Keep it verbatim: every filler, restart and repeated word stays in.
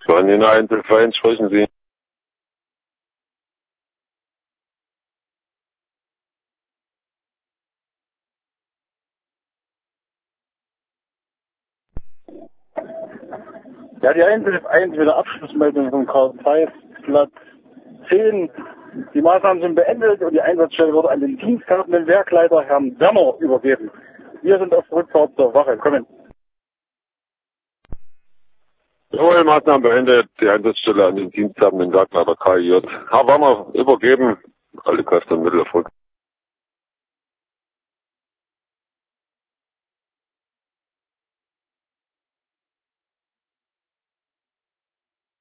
Von den Einzelfällen sprechen Sie. Ja, die Einzelf eins mit der Abschlussmeldung vom Karl Zeiss, Platz zehn. Die Maßnahmen sind beendet und die Einsatzstelle wurde an den diensthabenden Werkleiter Herrn Werner übergeben. Wir sind auf Rückfahrt zur Wache. Kommen. Jawohl, Maßnahmen beendet. Die Einsatzstelle an den diensthabenden Werkleiter K I J. Herr Werner übergeben. Alle Kräfte und Mittel Erfolg.